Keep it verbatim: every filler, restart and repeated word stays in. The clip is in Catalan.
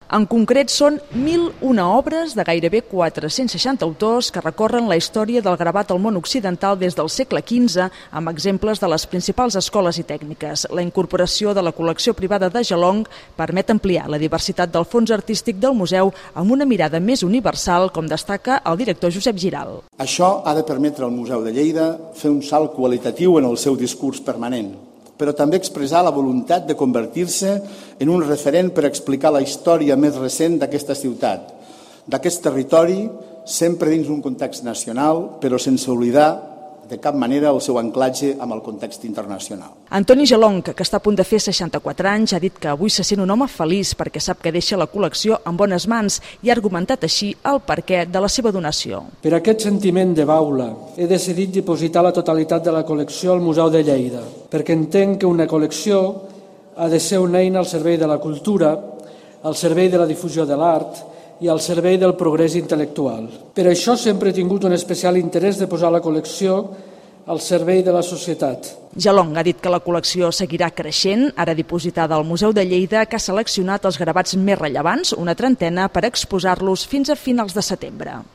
En concret, són mil una obres de gairebé quatre-cents seixanta autors que recorren la història del gravat al món occidental des del segle quinze, amb exemples de les principals escoles i tècniques. La incorporació de la col·lecció privada de Gelong permet ampliar la diversitat del fons artístic del museu amb una mirada més universal, com destaca el director Josep Giral. Això ha de permetre al Museu de Lleida fer un salt qualitatiu en el seu discurs permanent, però també expressar la voluntat de convertir-se en un referent per explicar la història més recent d'aquesta ciutat, d'aquest territori, sempre dins d'un context nacional, però sense oblidar de cap manera el seu anclatge amb el context internacional. Antoni Gelong, que està a punt de fer seixanta-quatre anys, ha dit que avui se sent un home feliç perquè sap que deixa la col·lecció en bones mans i ha argumentat així el perquè de la seva donació. Per aquest sentiment de baula, he decidit dipositar la totalitat de la col·lecció al Museu de Lleida, perquè entenc que una col·lecció ha de ser una eina al servei de la cultura, al servei de la difusió de l'art i al servei del progrés intel·lectual. Per això sempre he tingut un especial interès de posar la col·lecció al servei de la societat. Gelong ha dit que la col·lecció seguirà creixent, ara dipositada al Museu de Lleida, que ha seleccionat els gravats més rellevants, una trentena, per exposar-los fins a finals de setembre.